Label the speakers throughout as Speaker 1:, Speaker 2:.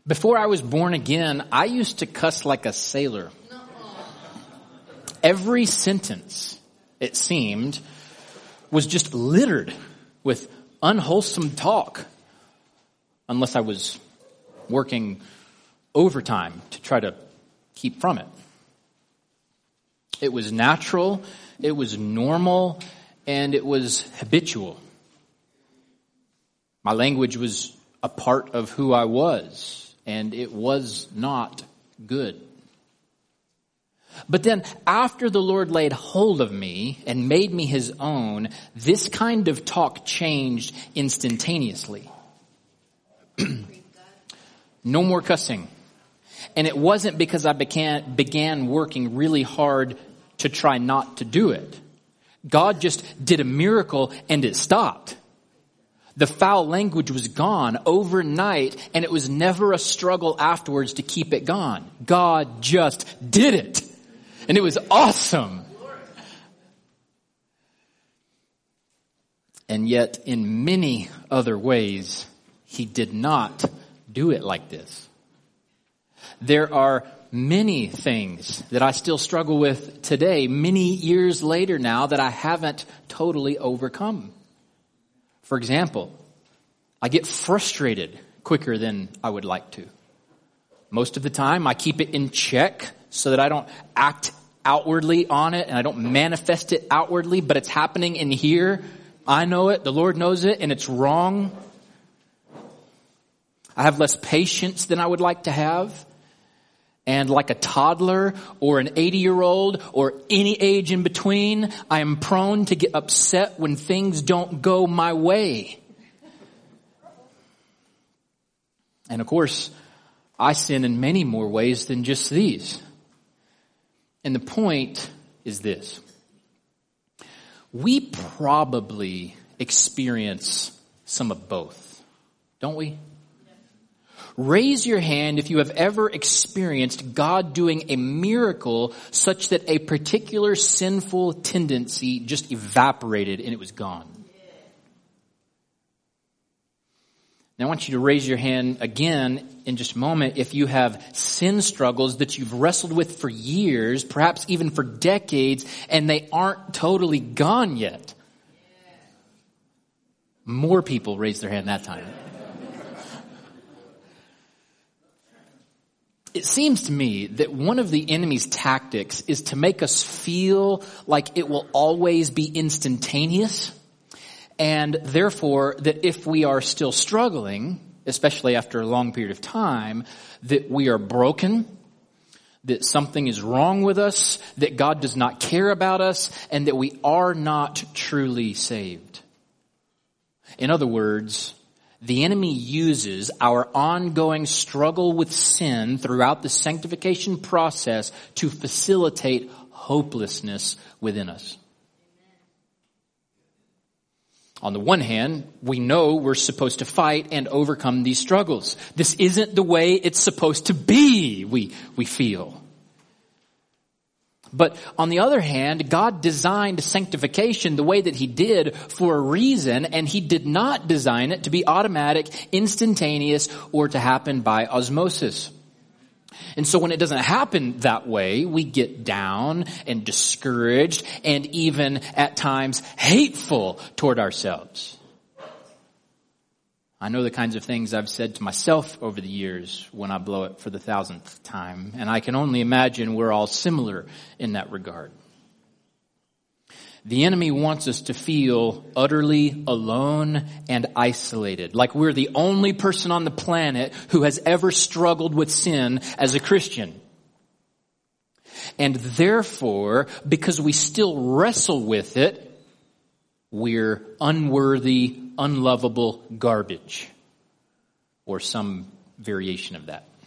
Speaker 1: Before I was born again, I used to cuss like a sailor. Every sentence, it seemed, was just littered with unwholesome talk. Unless I was working overtime to try to keep from it. It was natural, it was normal, and it was habitual. My language was a part of who I was. And it was not good. But then after the Lord laid hold of me and made me his own, this kind of talk changed instantaneously. No more cussing. And it wasn't because I began working really hard to try not to do it. God just did a miracle and it stopped. The foul language was gone overnight, and it was never a struggle afterwards to keep it gone. God just did it. And it was awesome. And yet, in many other ways, he did not do it like this. There are many things that I still struggle with today, many years later now, that I haven't totally overcome. For example, I get frustrated quicker than I would like to. Most of the time, I keep it in check so that I don't act outwardly on it and I don't manifest it outwardly, but it's happening in here. I know it, the Lord knows it, and it's wrong. I have less patience than I would like to have. And like a toddler or an 80-year-old or any age in between, I am prone to get upset when things don't go my way. And of course, I sin in many more ways than just these. And the point is this. We probably experience some of both, don't we? Raise your hand if you have ever experienced God doing a miracle such that a particular sinful tendency just evaporated and it was gone. Now I want you to raise your hand again in just a moment if you have sin struggles that you've wrestled with for years, perhaps even for decades, and they aren't totally gone yet. More people raised their hand that time. It seems to me that one of the enemy's tactics is to make us feel like it will always be instantaneous, and therefore that if we are still struggling, especially after a long period of time, that we are broken, that something is wrong with us, that God does not care about us, and that we are not truly saved. In other words, the enemy uses our ongoing struggle with sin throughout the sanctification process to facilitate hopelessness within us. On the one hand, we know we're supposed to fight and overcome these struggles. This isn't the way it's supposed to be, we feel. But on the other hand, God designed sanctification the way that he did for a reason, and he did not design it to be automatic, instantaneous, or to happen by osmosis. And so when it doesn't happen that way, we get down and discouraged and even at times hateful toward ourselves. I know the kinds of things I've said to myself over the years when I blow it for the 1,000th time, and I can only imagine we're all similar in that regard. The enemy wants us to feel utterly alone and isolated, like we're the only person on the planet who has ever struggled with sin as a Christian. And therefore, because we still wrestle with it, we're unworthy, unlovable garbage, or some variation of that.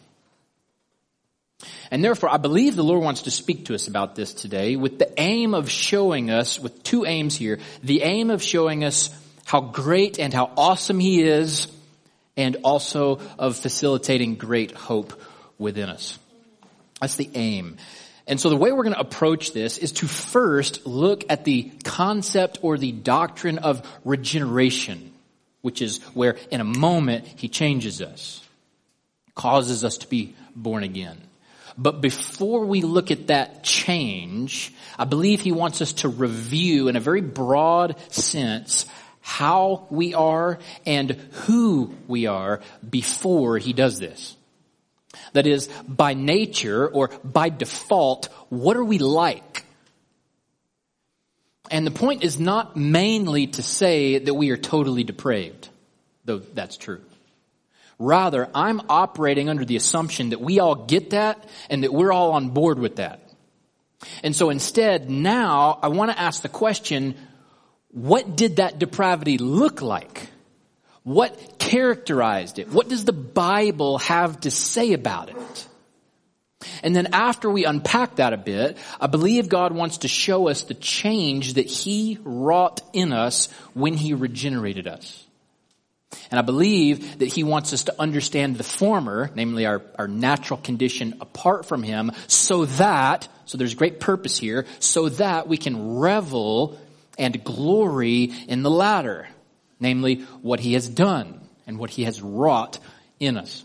Speaker 1: And therefore, I believe the Lord wants to speak to us about this today with the aim of showing us, with two aims here, the aim of showing us how great and how awesome he is, and also of facilitating great hope within us. That's the aim. And so the way we're going to approach this is to first look at the concept or the doctrine of regeneration, which is where in a moment he changes us. causes us to be born again. But before we look at that change, I believe he wants us to review in a very broad sense how we are and who we are before he does this. That is, by nature or by default, what are we like? And the point is not mainly to say that we are totally depraved, though that's true. Rather, I'm operating under the assumption that we all get that and that we're all on board with that. And so instead, now I want to ask the question, what did that depravity look like? What characterized it? What does the Bible have to say about it? And then after we unpack that a bit, I believe God wants to show us the change that he wrought in us when he regenerated us. And I believe that he wants us to understand the former, namely our natural condition apart from him, so there's great purpose here, so that we can revel and glory in the latter, namely what he has done and what he has wrought in us.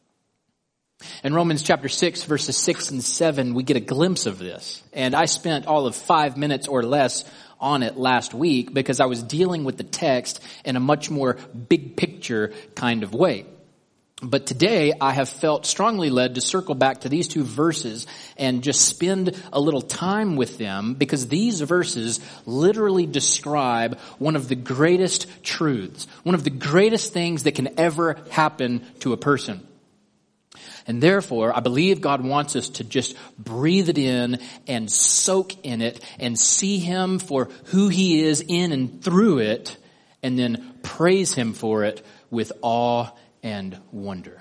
Speaker 1: In Romans chapter 6, verses 6 and 7, we get a glimpse of this. And I spent all of 5 minutes or less on it last week because I was dealing with the text in a much more big picture kind of way. But today I have felt strongly led to circle back to these two verses and just spend a little time with them because these verses literally describe one of the greatest truths, one of the greatest things that can ever happen to a person. And therefore, I believe God wants us to just breathe it in and soak in it and see him for who he is in and through it, and then praise him for it with awe and wonder.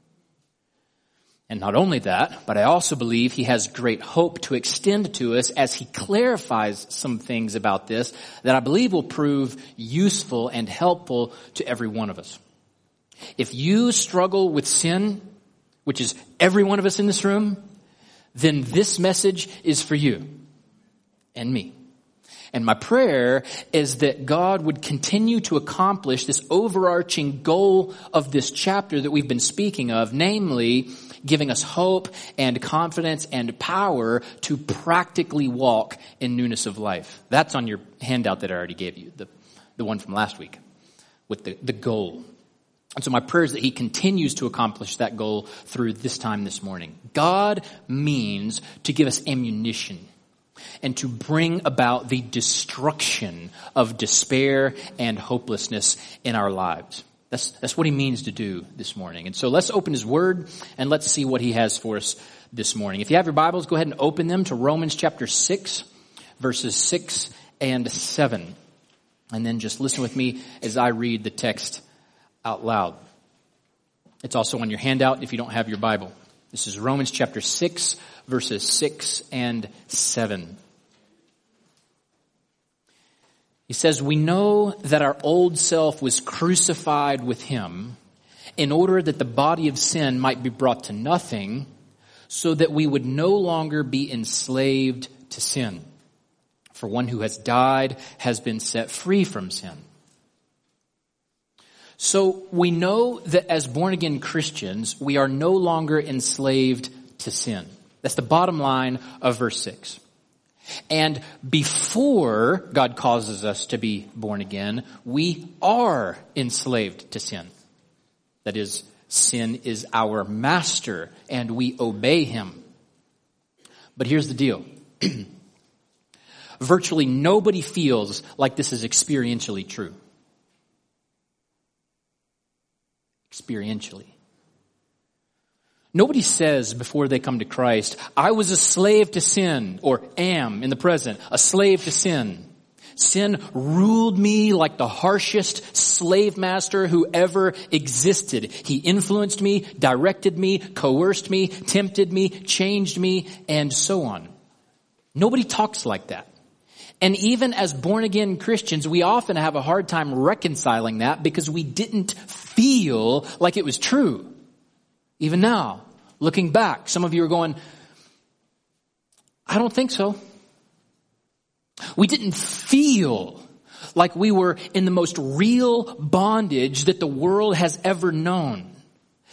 Speaker 1: And not only that, but I also believe he has great hope to extend to us as he clarifies some things about this that I believe will prove useful and helpful to every one of us. If you struggle with sin, which is every one of us in this room, then this message is for you and me. And my prayer is that God would continue to accomplish this overarching goal of this chapter that we've been speaking of, namely giving us hope and confidence and power to practically walk in newness of life. That's on your handout that I already gave you, the one from last week, with the goal. And so my prayer is that he continues to accomplish that goal through this time this morning. God means to give us ammunition and to bring about the destruction of despair and hopelessness in our lives. That's what he means to do this morning. And so let's open his word and let's see what he has for us this morning. If you have your Bibles, go ahead and open them to Romans chapter 6, verses 6 and 7. And then just listen with me as I read the text out loud. It's also on your handout if you don't have your Bible. This is Romans chapter 6, verses 6 and 7. He says, "We know that our old self was crucified with him in order that the body of sin might be brought to nothing, so that we would no longer be enslaved to sin. For one who has died has been set free from sin." So we know that as born-again Christians, we are no longer enslaved to sin. That's the bottom line of verse 6. And before God causes us to be born again, we are enslaved to sin. That is, sin is our master and we obey him. But here's the deal. Virtually nobody feels like this is experientially true. Experientially. Nobody says before they come to Christ, "I was a slave to sin," or am in the present, a slave to sin. Sin ruled me like the harshest slave master who ever existed. He influenced me, directed me, coerced me, tempted me, changed me, and so on. Nobody talks like that. And even as born-again Christians, we often have a hard time reconciling that because we didn't feel like it was true. Even now, looking back, some of you are going, "I don't think so." We didn't feel like we were in the most real bondage that the world has ever known.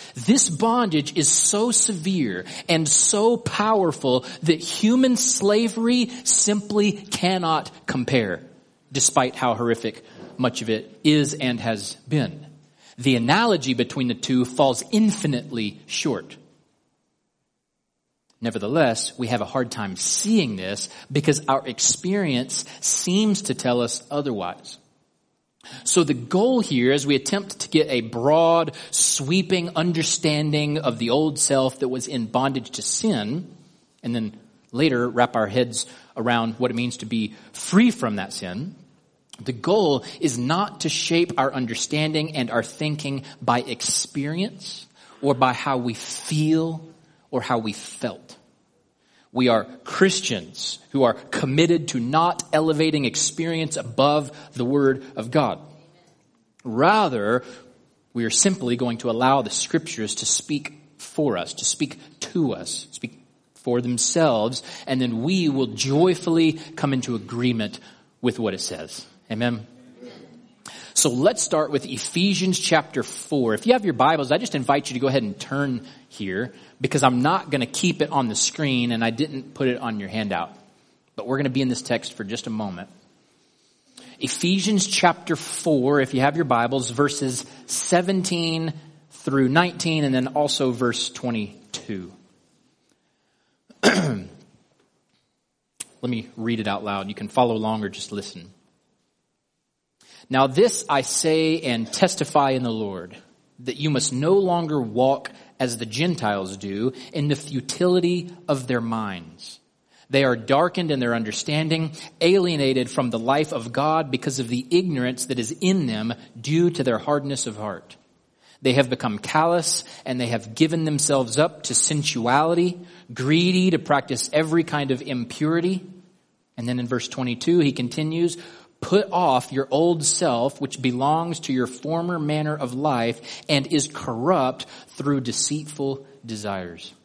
Speaker 1: This bondage is so severe and so powerful that human slavery simply cannot compare, despite how horrific much of it is and has been. The analogy between the two falls infinitely short. Nevertheless, we have a hard time seeing this because our experience seems to tell us otherwise. So the goal here, as we attempt to get a broad, sweeping understanding of the old self that was in bondage to sin, and then later wrap our heads around what it means to be free from that sin, the goal is not to shape our understanding and our thinking by experience or by how we feel or how we felt. We are Christians who are committed to not elevating experience above the Word of God. Rather, we are simply going to allow the Scriptures to speak for us, to speak to us, speak for themselves, and then we will joyfully come into agreement with what it says. Amen. So let's start with Ephesians chapter 4. If you have your Bibles, I just invite you to go ahead and turn here because I'm not going to keep it on the screen and I didn't put it on your handout. But we're going to be in this text for just a moment. Ephesians chapter 4, if you have your Bibles, verses 17 through 19 and then also verse 22. Let me read it out loud. You can follow along or just listen. Now this I say and testify in the Lord, that you must no longer walk as the Gentiles do in the futility of their minds. They are darkened in their understanding, alienated from the life of God because of the ignorance that is in them due to their hardness of heart. They have become callous and they have given themselves up to sensuality, greedy to practice every kind of impurity. And then in verse 22, he continues, put off your old self, which belongs to your former manner of life and is corrupt through deceitful desires.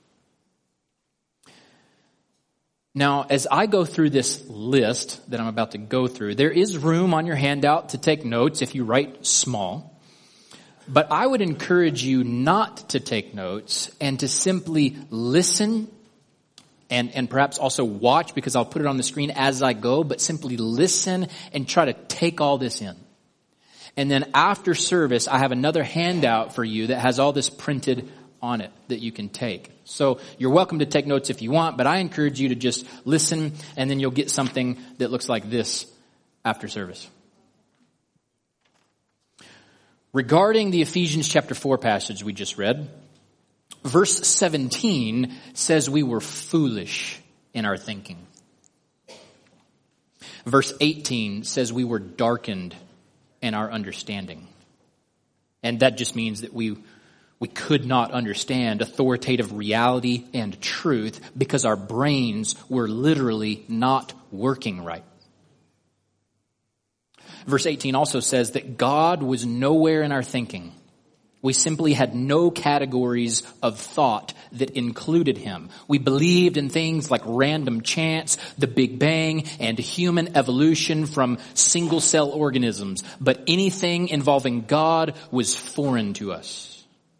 Speaker 1: Now, as I go through this list that I'm about to go through, there is room on your handout to take notes if you write small. But I would encourage you not to take notes and to simply listen and perhaps also watch, because I'll put it on the screen as I go, but simply listen and try to take all this in. And then after service, I have another handout for you that has all this printed on it that you can take. So you're welcome to take notes if you want, but I encourage you to just listen, and then you'll get something that looks like this after service. Regarding the Ephesians chapter 4 passage we just read, verse 17 says we were foolish in our thinking. Verse 18 says we were darkened in our understanding. And that just means that we could not understand authoritative reality and truth because our brains were literally not working right. Verse 18 also says that God was nowhere in our thinking. We simply had no categories of thought that included him. We believed in things like random chance, the Big Bang, and human evolution from single-cell organisms. But anything involving God was foreign to us.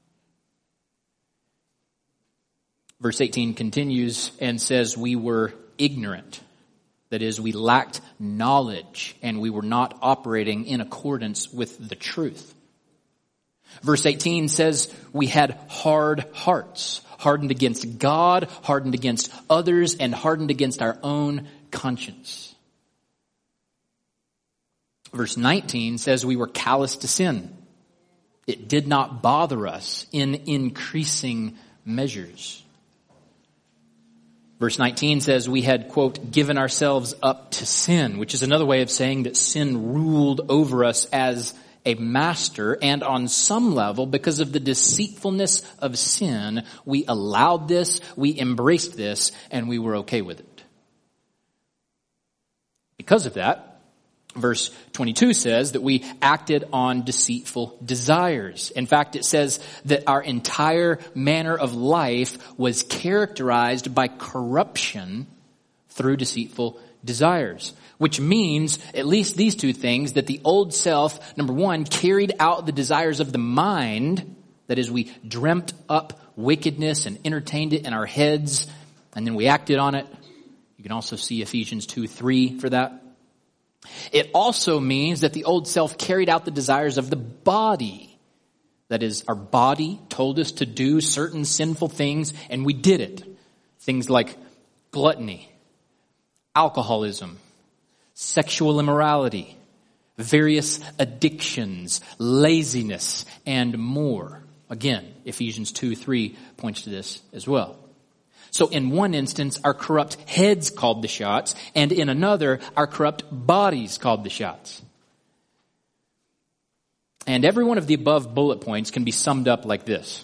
Speaker 1: Verse 18 continues and says we were ignorant. That is, we lacked knowledge and we were not operating in accordance with the truth. Verse 18 says we had hard hearts, hardened against God, hardened against others, and hardened against our own conscience. Verse 19 says we were callous to sin. It did not bother us in increasing measures. Verse 19 says we had, quote, given ourselves up to sin, which is another way of saying that sin ruled over us as a master, and on some level, because of the deceitfulness of sin, we allowed this, we embraced this, and we were okay with it. Because of that, verse 22 says that we acted on deceitful desires. In fact, it says that our entire manner of life was characterized by corruption through deceitful desires. Which means, at least these two things, that the old self, number one, carried out the desires of the mind, That is, we dreamt up wickedness and entertained it in our heads, and then we acted on it. You can also see Ephesians 2:3 for that. It also means that the old self carried out the desires of the body. That is, our body told us to do certain sinful things, and we did it. Things like gluttony, alcoholism, sexual immorality, various addictions, laziness, and more. Again, Ephesians 2:3 points to this as well. So in one instance, our corrupt heads called the shots, and in another, our corrupt bodies called the shots. And every one of the above bullet points can be summed up like this.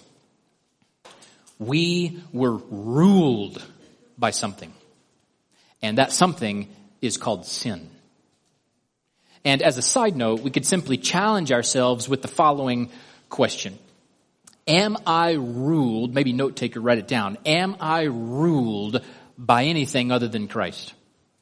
Speaker 1: We were ruled by something, and that something is called sin. And as a side note, we could simply challenge ourselves with the following question. Am I ruled, maybe note taker, write it down. Am I ruled by anything other than Christ?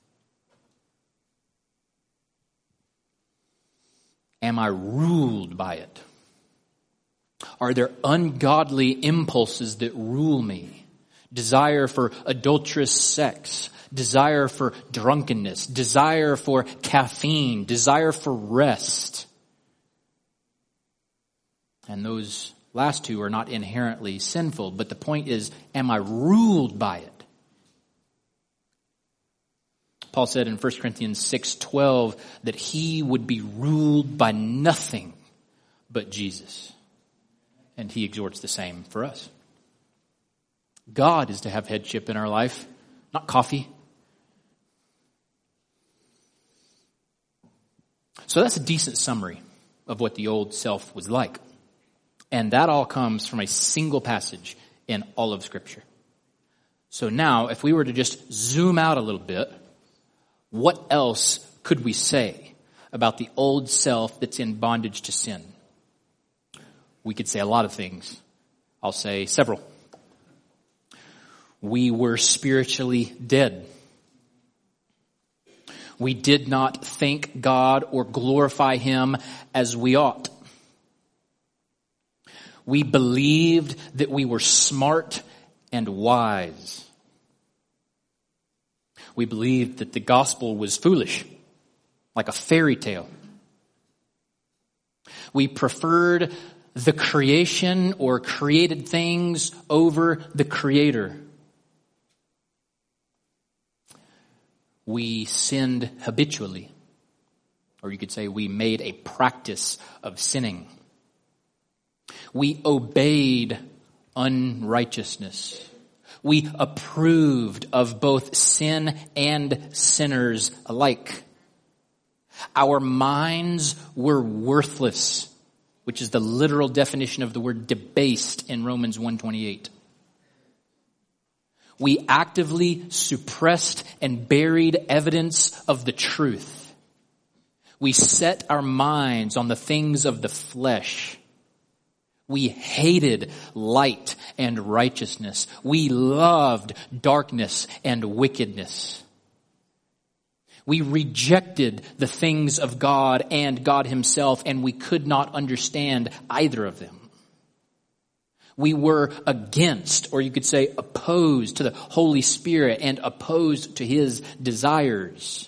Speaker 1: Am I ruled by it? Are there ungodly impulses that rule me? Desire for adulterous sex, desire for drunkenness, desire for caffeine, desire for rest. And those last two are not inherently sinful, but the point is, am I ruled by it? Paul said in 1 Corinthians 6:12 that he would be ruled by nothing but Jesus. And he exhorts the same for us. God is to have headship in our life, not coffee. So that's a decent summary of what the old self was like. And that all comes from a single passage in all of Scripture. So now, if we were to just zoom out a little bit, what else could we say about the old self that's in bondage to sin? We could say a lot of things. I'll say several. We were spiritually dead. We did not thank God or glorify Him as we ought. We believed that we were smart and wise. We believed that the gospel was foolish, like a fairy tale. We preferred the creation or created things over the Creator. We sinned habitually, or you could say we made a practice of sinning. We obeyed unrighteousness. We approved of both sin and sinners alike. Our minds were worthless, which is the literal definition of the word debased in Romans 1:28. We actively suppressed and buried evidence of the truth. We set our minds on the things of the flesh. We hated light and righteousness. We loved darkness and wickedness. We rejected the things of God and God Himself, and we could not understand either of them. We were against, or you could say opposed to the Holy Spirit and opposed to His desires.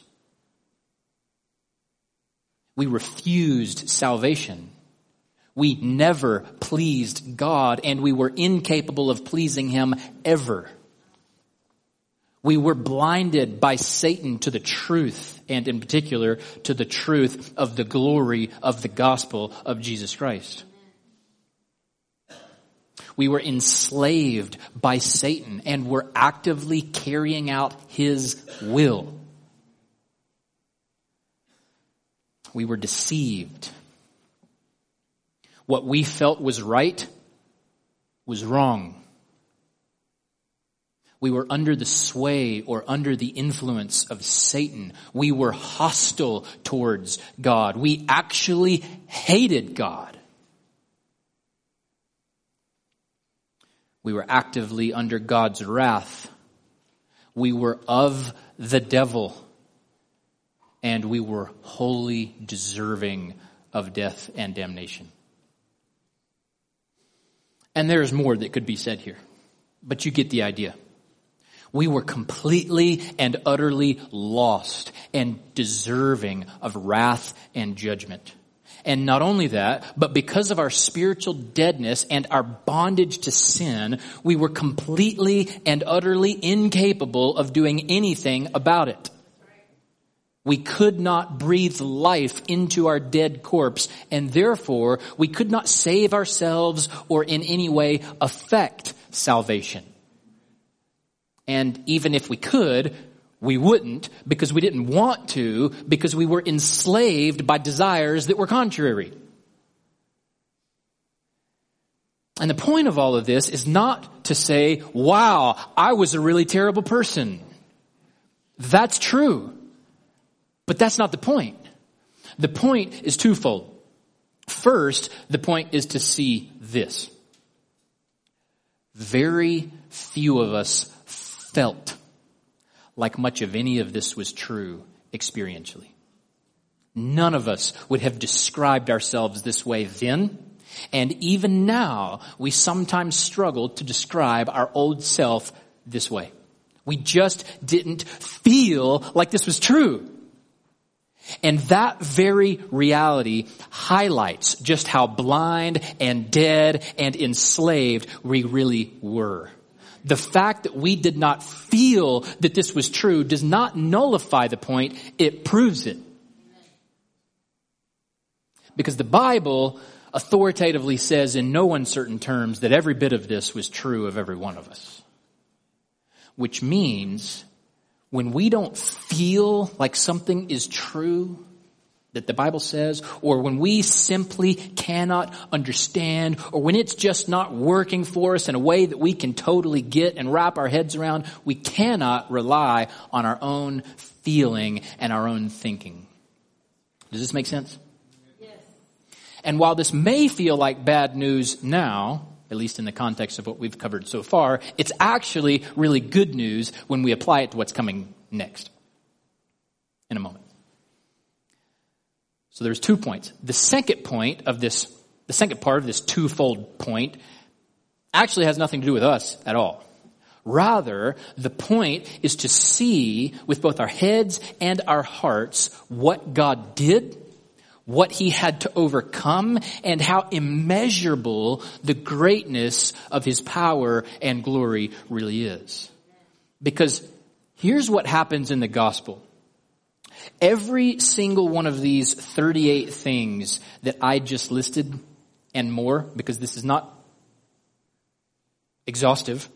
Speaker 1: We refused salvation. We never pleased God, and we were incapable of pleasing Him ever. We were blinded by Satan to the truth, and in particular to the truth of the glory of the gospel of Jesus Christ. We were enslaved by Satan and were actively carrying out his will. We were deceived. What we felt was right was wrong. We were under the sway or under the influence of Satan. We were hostile towards God. We actually hated God. We were actively under God's wrath. We were of the devil. And we were wholly deserving of death and damnation. And there's more that could be said here, but you get the idea. We were completely and utterly lost and deserving of wrath and judgment. And not only that, but because of our spiritual deadness and our bondage to sin, we were completely and utterly incapable of doing anything about it. We could not breathe life into our dead corpse, and therefore we could not save ourselves or in any way affect salvation. And even if we could, we wouldn't, because we didn't want to, because we were enslaved by desires that were contrary. And the point of all of this is not to say, wow, I was a really terrible person. That's true. But that's not the point. The point is twofold. First, the point is to see this. Very few of us felt like much of any of this was true experientially. None of us would have described ourselves this way then, and even now we sometimes struggle to describe our old self this way. We just didn't feel like this was true. And that very reality highlights just how blind and dead and enslaved we really were. The fact that we did not feel that this was true does not nullify the point, it proves it. Because the Bible authoritatively says in no uncertain terms that every bit of this was true of every one of us. Which means when we don't feel like something is true that the Bible says, or when we simply cannot understand, or when it's just not working for us in a way that we can totally get and wrap our heads around, we cannot rely on our own feeling and our own thinking. Does this make sense? Yes. And while this may feel like bad news now, at least in the context of what we've covered so far, it's actually really good news when we apply it to what's coming next in a moment. So there's 2 points. The second part of this twofold point actually has nothing to do with us at all. Rather, the point is to see with both our heads and our hearts what God did, what he had to overcome, and how immeasurable the greatness of his power and glory really is. Because here's what happens in the gospel. Every single one of these 38 things that I just listed and more, because this is not exhaustive,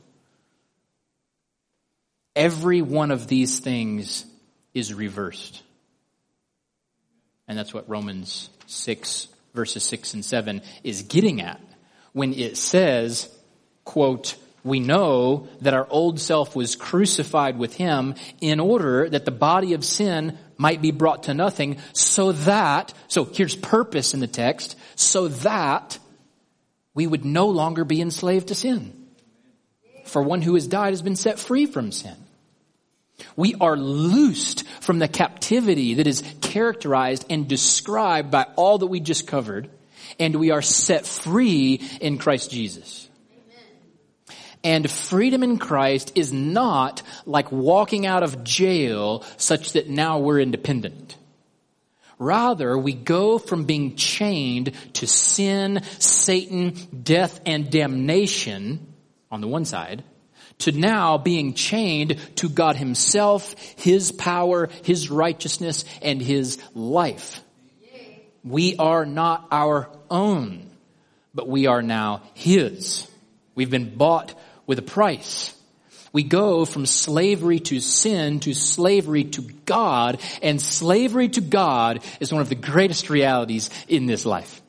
Speaker 1: every one of these things is reversed. And that's what Romans 6 verses 6 and 7 is getting at when it says, quote, we know that our old self was crucified with him in order that the body of sin might be brought to nothing so here's purpose in the text, so that we would no longer be enslaved to sin. For one who has died has been set free from sin. We are loosed from the captivity that is characterized and described by all that we just covered, and we are set free in Christ Jesus. And freedom in Christ is not like walking out of jail such that now we're independent. Rather, we go from being chained to sin, Satan, death, and damnation on the one side, to now being chained to God himself, his power, his righteousness, and his life. We are not our own, but we are now his. We've been bought with a price. We go from slavery to sin to slavery to God, and slavery to God is one of the greatest realities in this life.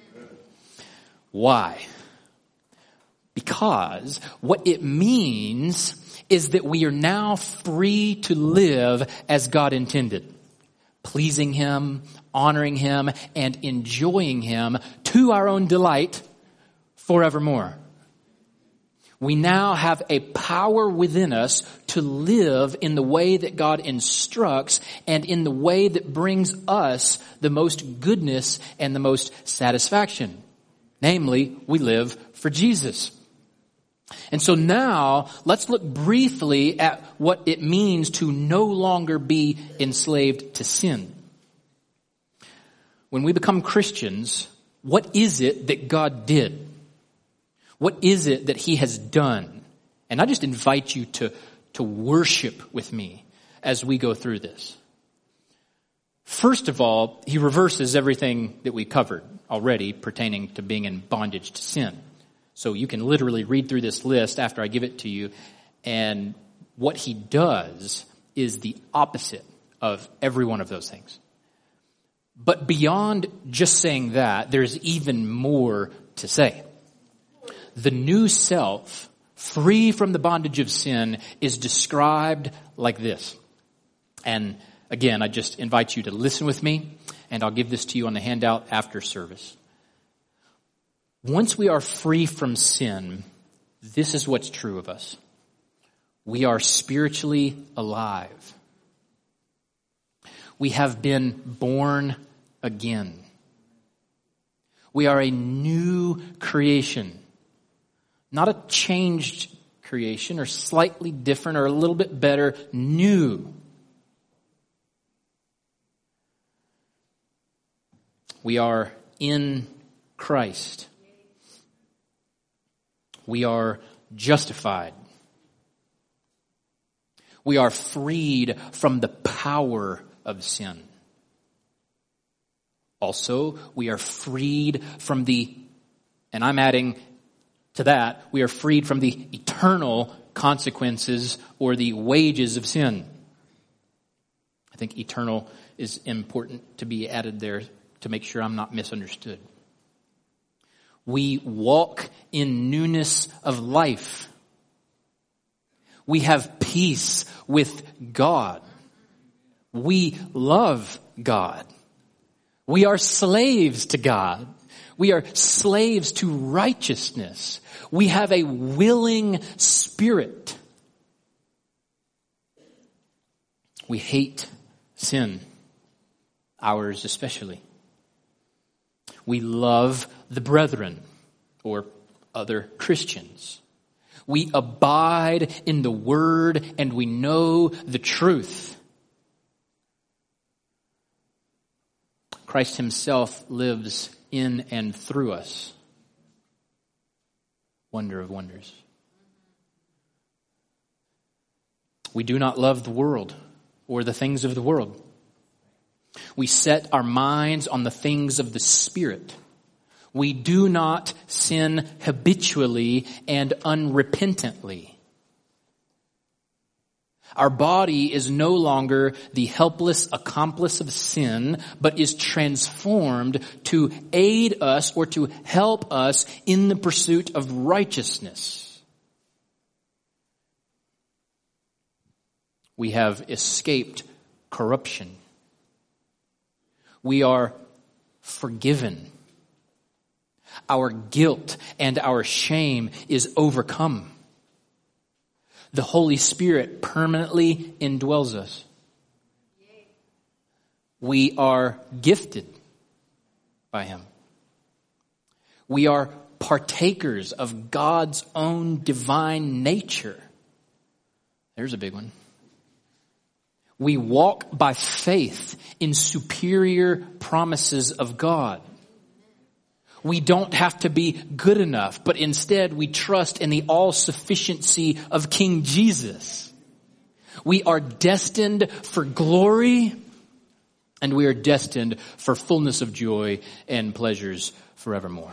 Speaker 1: Why? Because what it means is that we are now free to live as God intended, pleasing him, honoring him, and enjoying him to our own delight forevermore. We now have a power within us to live in the way that God instructs and in the way that brings us the most goodness and the most satisfaction. Namely, we live for Jesus. And so now, let's look briefly at what it means to no longer be enslaved to sin. When we become Christians, what is it that God did? What is it that He has done? And I just invite you to worship with me as we go through this. First of all, He reverses everything that we covered already pertaining to being in bondage to sin. So you can literally read through this list after I give it to you, and what He does is the opposite of every one of those things. But beyond just saying that, there's even more to say. The new self, free from the bondage of sin, is described like this. And again, I just invite you to listen with me, and I'll give this to you on the handout after service. Once we are free from sin, this is what's true of us. We are spiritually alive. We have been born again. We are a new creation. Not a changed creation or slightly different or a little bit better, new. We are in Christ. We are justified. We are freed from the power of sin. Also, we are freed from and I'm adding to that, we are freed from the eternal consequences or the wages of sin. I think eternal is important to be added there to make sure I'm not misunderstood. We walk in newness of life. We have peace with God. We love God. We are slaves to God. We are slaves to righteousness. We have a willing spirit. We hate sin, ours especially. We love the brethren, or other Christians. We abide in the Word and we know the truth. Christ Himself lives in and through us. Wonder of wonders. We do not love the world or the things of the world. We set our minds on the things of the Spirit. We do not sin habitually and unrepentantly. Our body is no longer the helpless accomplice of sin, but is transformed to aid us or to help us in the pursuit of righteousness. We have escaped corruption. We are forgiven. Our guilt and our shame is overcome. The Holy Spirit permanently indwells us. We are gifted by Him. We are partakers of God's own divine nature. There's a big one. We walk by faith in superior promises of God. We don't have to be good enough, but instead we trust in the all-sufficiency of King Jesus. We are destined for glory, and we are destined for fullness of joy and pleasures forevermore.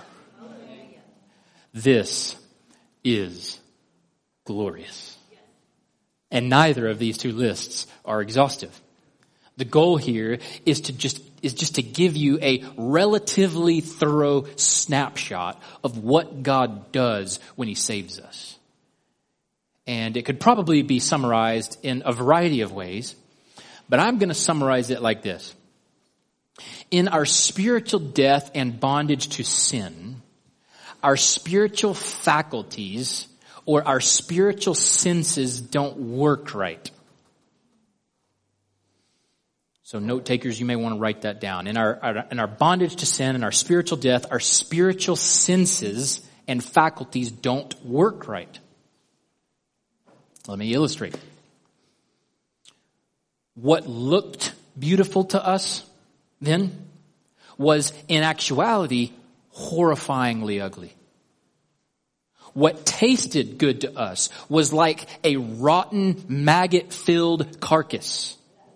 Speaker 1: This is glorious. And neither of these two lists are exhaustive. The goal here is just to give you a relatively thorough snapshot of what God does when He saves us. And it could probably be summarized in a variety of ways, but I'm going to summarize it like this. In our spiritual death and bondage to sin, our spiritual faculties or our spiritual senses don't work right. So note takers, you may want to write that down. In our bondage to sin and our spiritual death, our spiritual senses and faculties don't work right. Let me illustrate. What looked beautiful to us then was in actuality horrifyingly ugly. What tasted good to us was like a rotten, maggot-filled carcass.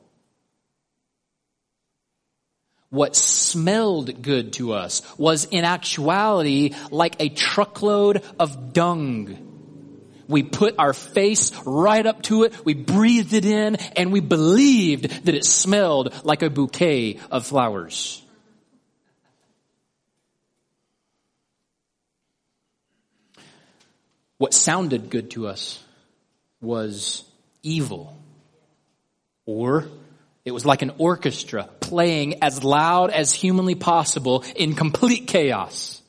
Speaker 1: What smelled good to us was in actuality like a truckload of dung. We put our face right up to it, we breathed it in, and we believed that it smelled like a bouquet of flowers. What sounded good to us was evil. Or it was like an orchestra playing as loud as humanly possible in complete chaos.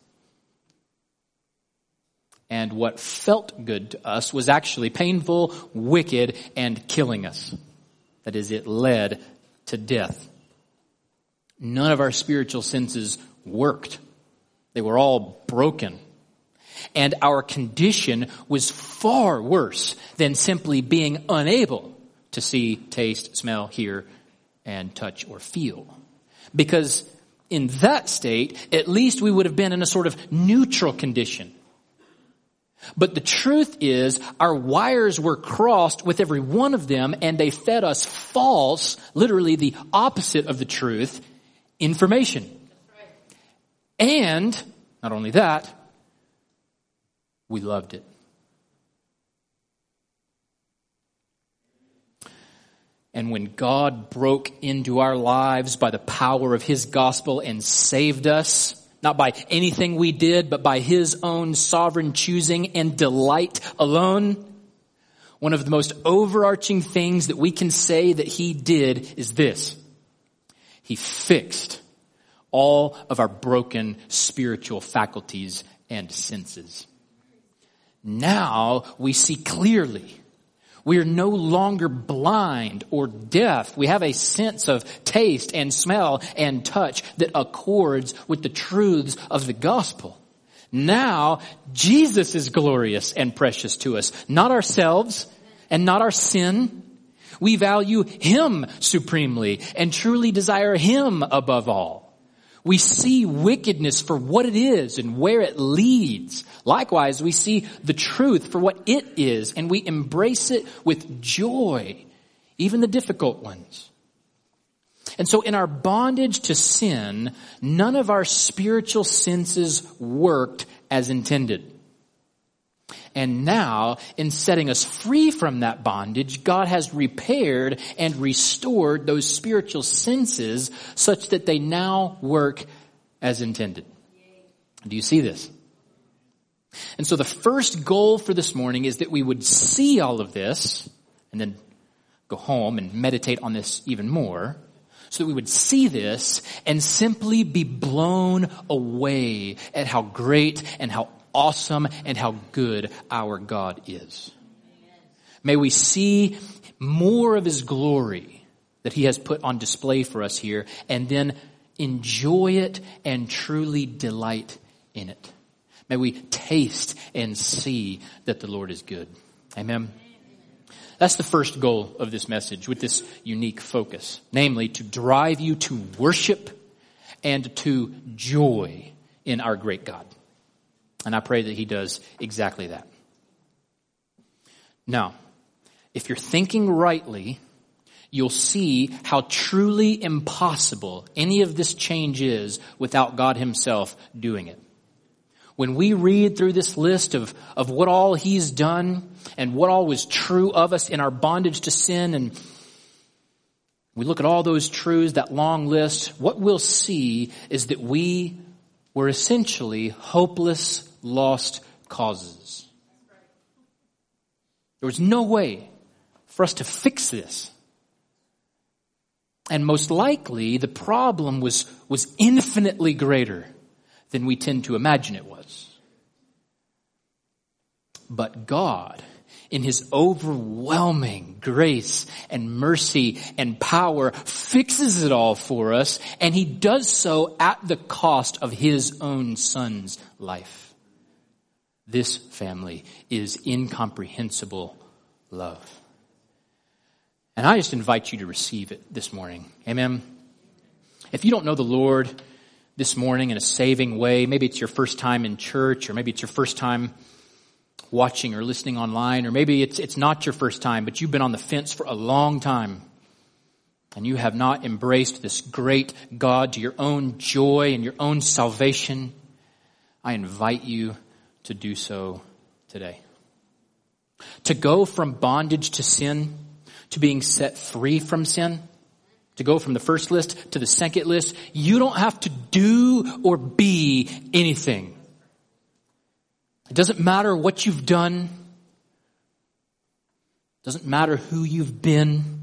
Speaker 1: And what felt good to us was actually painful, wicked, and killing us. That is, it led to death. None of our spiritual senses worked. They were all broken. And our condition was far worse than simply being unable to see, taste, smell, hear, and touch or feel. Because in that state, at least we would have been in a sort of neutral condition. But the truth is, our wires were crossed with every one of them, and they fed us false, literally the opposite of the truth, information. That's right. And, not only that, we loved it. And when God broke into our lives by the power of His gospel and saved us, not by anything we did, but by His own sovereign choosing and delight alone, one of the most overarching things that we can say that He did is this. He fixed all of our broken spiritual faculties and senses. Now we see clearly. We are no longer blind or deaf. We have a sense of taste and smell and touch that accords with the truths of the gospel. Now, Jesus is glorious and precious to us, not ourselves and not our sin. We value Him supremely and truly desire Him above all. We see wickedness for what it is and where it leads. Likewise, we see the truth for what it is, and we embrace it with joy, even the difficult ones. And so in our bondage to sin, none of our spiritual senses worked as intended. And now, in setting us free from that bondage, God has repaired and restored those spiritual senses such that they now work as intended. Do you see this? And so the first goal for this morning is that we would see all of this and then go home and meditate on this even more, so that we would see this and simply be blown away at how great and how awesome and how good our God is. May we see more of His glory that He has put on display for us here, and then enjoy it and truly delight in it. May we taste and see that the Lord is good. Amen. That's the first goal of this message with this unique focus, namely to drive you to worship and to joy in our great God. And I pray that He does exactly that. Now, if you're thinking rightly, you'll see how truly impossible any of this change is without God Himself doing it. When we read through this list of what all He's done and what all was true of us in our bondage to sin, and we look at all those truths, that long list, what we'll see is that we were essentially hopeless, lost causes. There was no way for us to fix this. And most likely, the problem was infinitely greater than we tend to imagine it was. But God, in his overwhelming grace and mercy and power, fixes it all for us, and he does so at the cost of his own son's life. This, family, is incomprehensible love. And I just invite you to receive it this morning. Amen. If you don't know the Lord this morning in a saving way, maybe it's your first time in church, or maybe it's your first time watching or listening online, or maybe it's not your first time, but you've been on the fence for a long time, and you have not embraced this great God to your own joy and your own salvation, I invite you to do so today. To go from bondage to sin, to being set free from sin, to go from the first list to the second list, you don't have to do or be anything. It doesn't matter what you've done. It doesn't matter who you've been.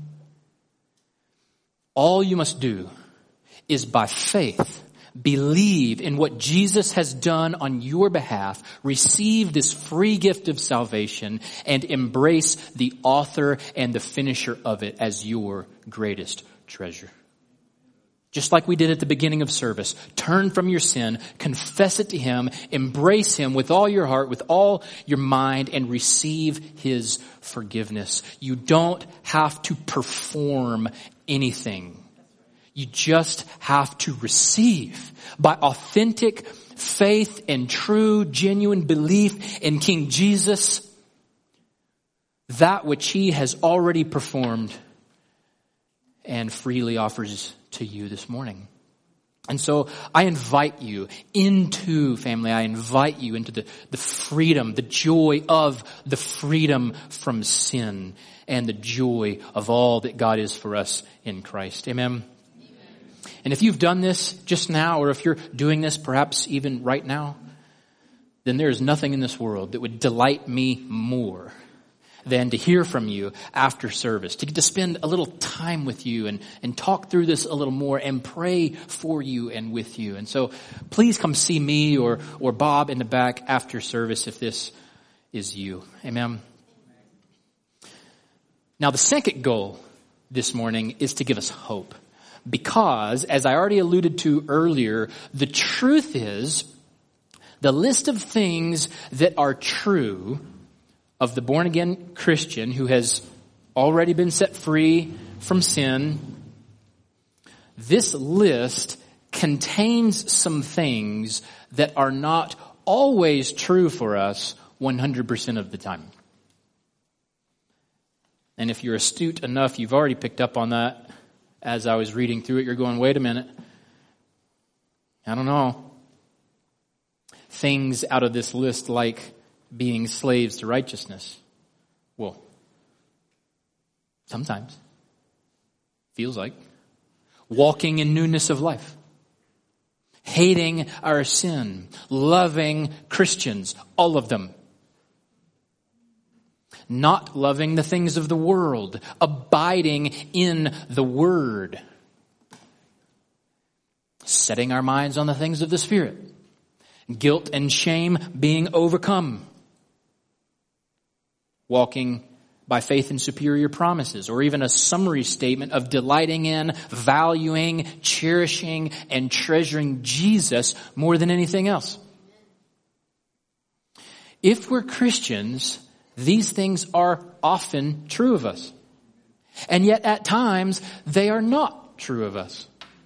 Speaker 1: All you must do is by faith believe in what Jesus has done on your behalf, receive this free gift of salvation, and embrace the author and the finisher of it as your greatest treasure. Just like we did at the beginning of service, turn from your sin, confess it to him, embrace him with all your heart, with all your mind, and receive his forgiveness. You don't have to perform anything. You just have to receive by authentic faith and true, genuine belief in King Jesus that which he has already performed and freely offers to you this morning. And so I invite you into, family, I invite you into the freedom, the joy of the freedom from sin and the joy of all that God is for us in Christ. Amen. And if you've done this just now, or if you're doing this perhaps even right now, then there is nothing in this world that would delight me more than to hear from you after service, to get to spend a little time with you and talk through this a little more and pray for you and with you. And so please come see me or Bob in the back after service if this is you. Amen. Now the second goal this morning is to give us hope. Because, as I already alluded to earlier, the truth is the list of things that are true of the born-again Christian who has already been set free from sin, this list contains some things that are not always true for us 100% of the time. And if you're astute enough, you've already picked up on that. As I was reading through it, you're going, wait a minute. I don't know. Things out of this list like being slaves to righteousness. Well, sometimes. Feels like. Walking in newness of life. Hating our sin. Loving Christians. All of them. Not loving the things of the world, abiding in the Word, setting our minds on the things of the Spirit, guilt and shame being overcome, walking by faith in superior promises, or even a summary statement of delighting in, valuing, cherishing, and treasuring Jesus more than anything else. If we're Christians, these things are often true of us. And yet at times, they are not true of us.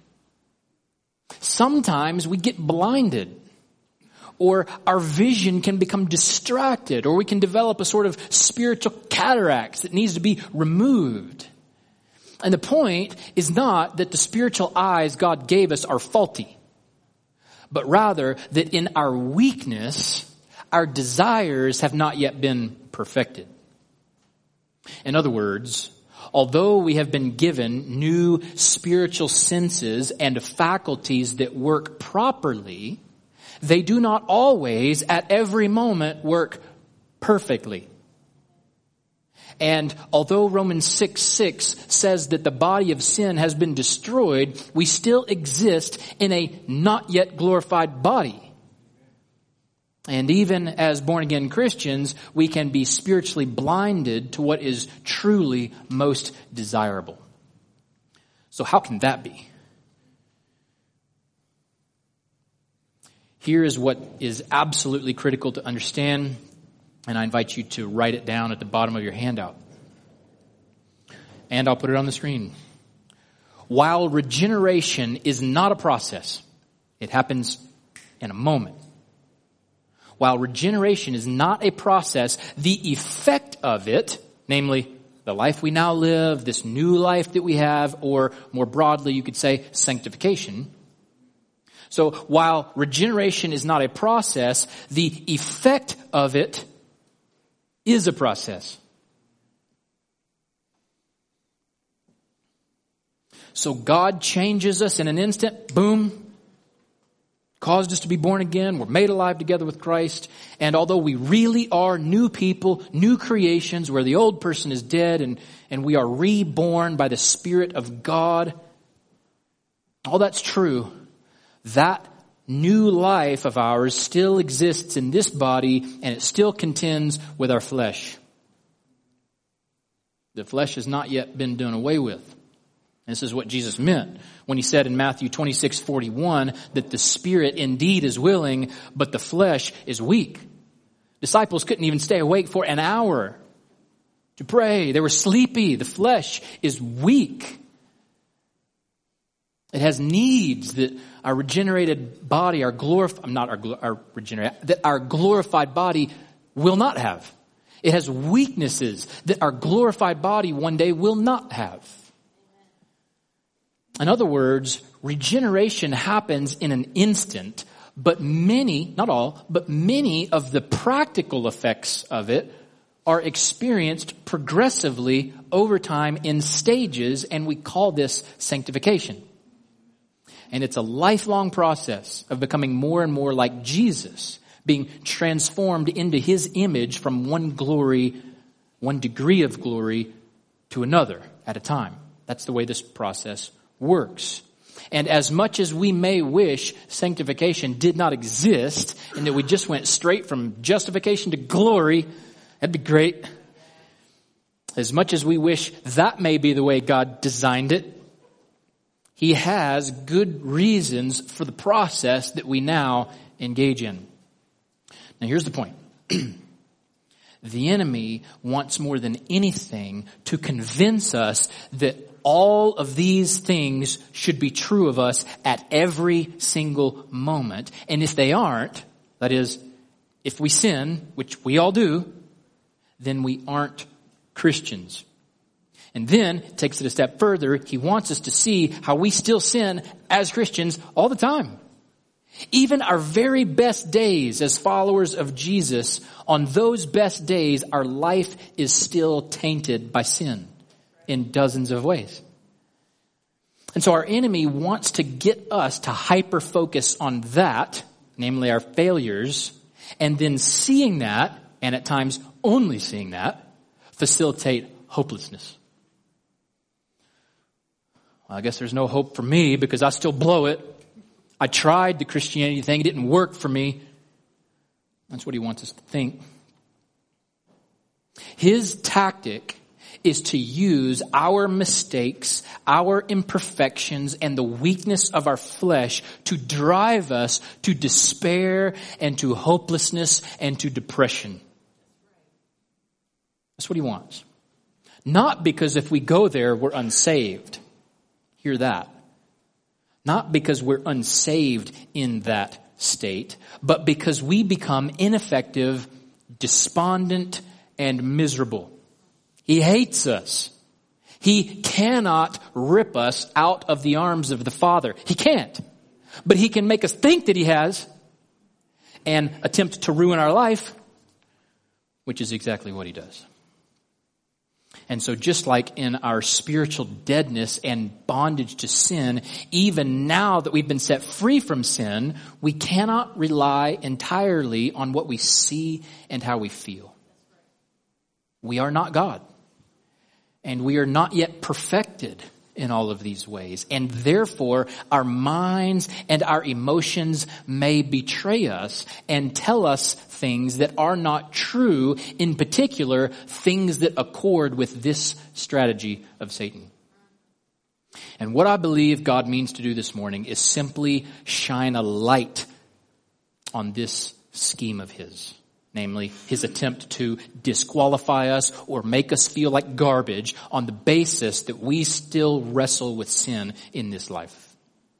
Speaker 1: Sometimes we get blinded, or our vision can become distracted, or we can develop a sort of spiritual cataract that needs to be removed. And the point is not that the spiritual eyes God gave us are faulty, but rather that in our weakness, our desires have not yet been perfected. In other words, although we have been given new spiritual senses and faculties that work properly, they do not always at every moment work perfectly. And although Romans 6:6 says that the body of sin has been destroyed, we still exist in a not yet glorified body. And even as born-again Christians, we can be spiritually blinded to what is truly most desirable. So how can that be? Here is what is absolutely critical to understand, and I invite you to write it down at the bottom of your handout. And I'll put it on the screen. While regeneration is not a process, it happens in a moment. While regeneration is not a process, the effect of it, namely the life we now live, this new life that we have, or more broadly you could say sanctification. So while regeneration is not a process, the effect of it is a process. So God changes us in an instant, boom, caused us to be born again. We're made alive together with Christ. And although we really are new people, new creations, where the old person is dead and we are reborn by the Spirit of God, all that's true. That new life of ours still exists in this body, and it still contends with our flesh. The flesh has not yet been done away with. This is what Jesus meant when he said in Matthew 26:41 that the spirit indeed is willing, but the flesh is weak. Disciples couldn't even stay awake for an hour to pray. They were sleepy. The flesh is weak. It has needs that our regenerated body, our glorified body will not have. It has weaknesses that our glorified body one day will not have. In other words, regeneration happens in an instant, but many, not all, but many of the practical effects of it are experienced progressively over time in stages, and we call this sanctification. And it's a lifelong process of becoming more and more like Jesus, being transformed into his image from one degree of glory to another at a time. That's the way this process works. And as much as we may wish sanctification did not exist and that we just went straight from justification to glory, that'd be great. As much as we wish that may be the way God designed it, he has good reasons for the process that we now engage in. Now here's the point. The enemy wants more than anything to convince us that all of these things should be true of us at every single moment. And if they aren't, that is, if we sin, which we all do, then we aren't Christians. And then takes it a step further. He wants us to see how we still sin as Christians all the time. Even our very best days as followers of Jesus, on those best days, our life is still tainted by sin in dozens of ways. And so our enemy wants to get us to hyper-focus on that, namely our failures, and then seeing that, and at times only seeing that, facilitate hopelessness. Well, I guess there's no hope for me because I still blow it. I tried the Christianity thing. It didn't work for me. That's what he wants us to think. His tactic is to use our mistakes, our imperfections, and the weakness of our flesh to drive us to despair and to hopelessness and to depression. That's what he wants. Not because if we go there, we're unsaved. Hear that. Not because we're unsaved in that state, but because we become ineffective, despondent, and miserable. He hates us. He cannot rip us out of the arms of the Father. He can't. But he can make us think that he has and attempt to ruin our life, which is exactly what he does. And so just like in our spiritual deadness and bondage to sin, even now that we've been set free from sin, we cannot rely entirely on what we see and how we feel. We are not God. And we are not yet perfected in all of these ways. And therefore, our minds and our emotions may betray us and tell us things that are not true, in particular, things that accord with this strategy of Satan. And what I believe God means to do this morning is simply shine a light on this scheme of his. Namely, his attempt to disqualify us or make us feel like garbage on the basis that we still wrestle with sin in this life.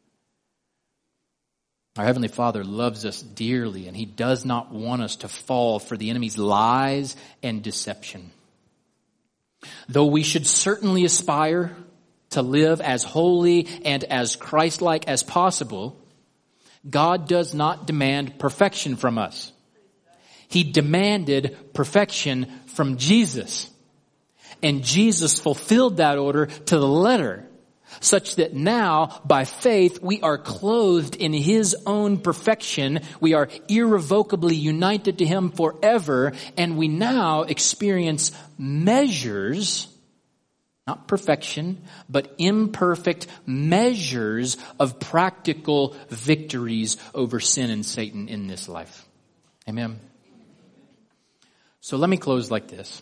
Speaker 1: Our Heavenly Father loves us dearly, and he does not want us to fall for the enemy's lies and deception. Though we should certainly aspire to live as holy and as Christ-like as possible, God does not demand perfection from us. He demanded perfection from Jesus. And Jesus fulfilled that order to the letter, such that now, by faith, we are clothed in his own perfection. We are irrevocably united to him forever, and we now experience measures, not perfection, but imperfect measures of practical victories over sin and Satan in this life. Amen. So let me close like this.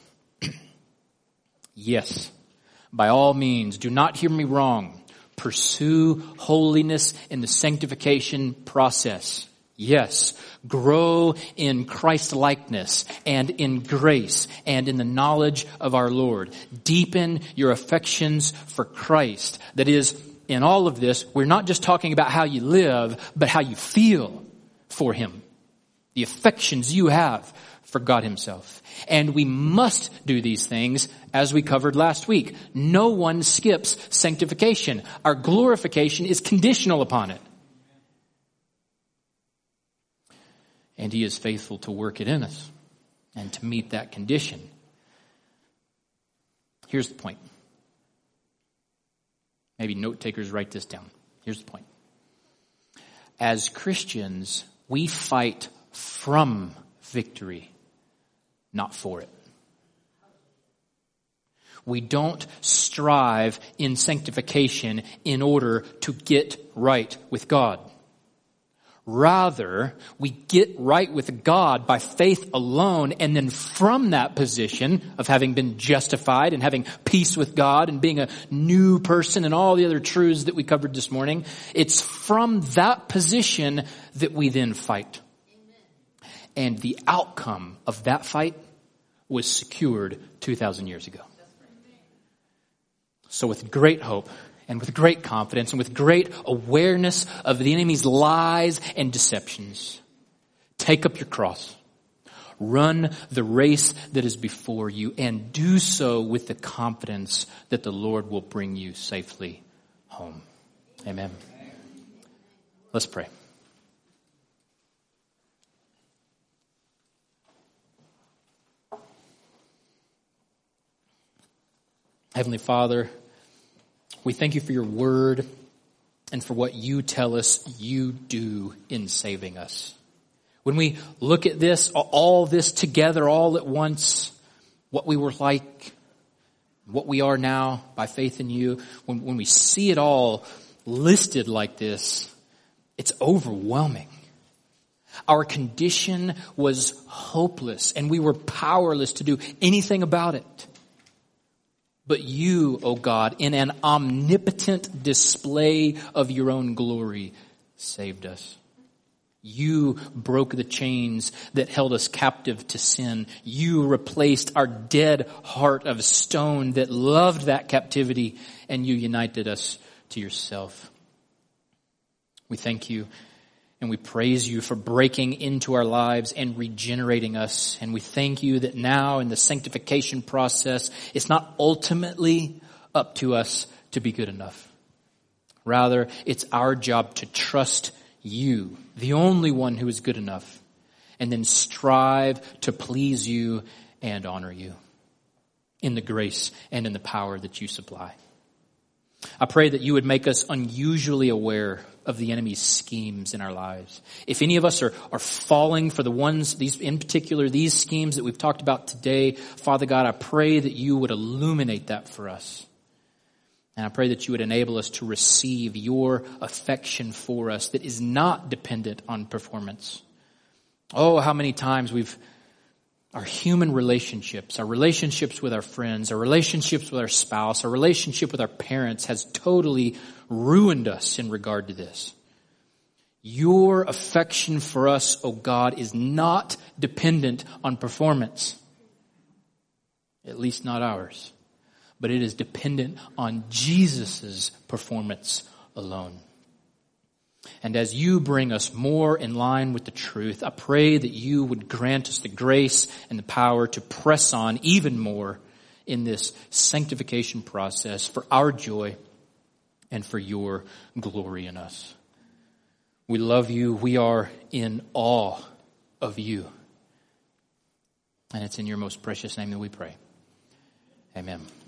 Speaker 1: Yes, by all means, do not hear me wrong. Pursue holiness in the sanctification process. Yes, grow in Christ-likeness and in grace and in the knowledge of our Lord. Deepen your affections for Christ. That is, in all of this, we're not just talking about how you live, but how you feel for him. The affections you have for God himself. And we must do these things as we covered last week. No one skips sanctification. Our glorification is conditional upon it. And he is faithful to work it in us and to meet that condition. Here's the point. Maybe note takers write this down. Here's the point. As Christians, we fight from victory, not for it. We don't strive in sanctification in order to get right with God. Rather, we get right with God by faith alone, and then from that position of having been justified and having peace with God and being a new person and all the other truths that we covered this morning, it's from that position that we then fight. And the outcome of that fight was secured 2,000 years ago. So with great hope and with great confidence and with great awareness of the enemy's lies and deceptions, take up your cross, run the race that is before you, and do so with the confidence that the Lord will bring you safely home. Amen. Let's pray. Heavenly Father, we thank you for your word and for what you tell us you do in saving us. When we look at this, all this together, all at once, what we were like, what we are now by faith in you, when we see it all listed like this, it's overwhelming. Our condition was hopeless and we were powerless to do anything about it. But you, O God, in an omnipotent display of your own glory, saved us. You broke the chains that held us captive to sin. You replaced our dead heart of stone that loved that captivity, and you united us to yourself. We thank you. And we praise you for breaking into our lives and regenerating us. And we thank you that now in the sanctification process, it's not ultimately up to us to be good enough. Rather, it's our job to trust you, the only one who is good enough, and then strive to please you and honor you in the grace and in the power that you supply. I pray that you would make us unusually aware of the enemy's schemes in our lives. If any of us are falling for the ones, these in particular, these schemes that we've talked about today, Father God, I pray that you would illuminate that for us. And I pray that you would enable us to receive your affection for us that is not dependent on performance. Oh, how many times our human relationships, our relationships with our friends, our relationships with our spouse, our relationship with our parents has totally ruined us in regard to this. Your affection for us, oh God, is not dependent on performance. At least not ours. But it is dependent on Jesus' performance alone. And as you bring us more in line with the truth, I pray that you would grant us the grace and the power to press on even more in this sanctification process for our joy and for your glory in us. We love you. We are in awe of you. And it's in your most precious name that we pray. Amen.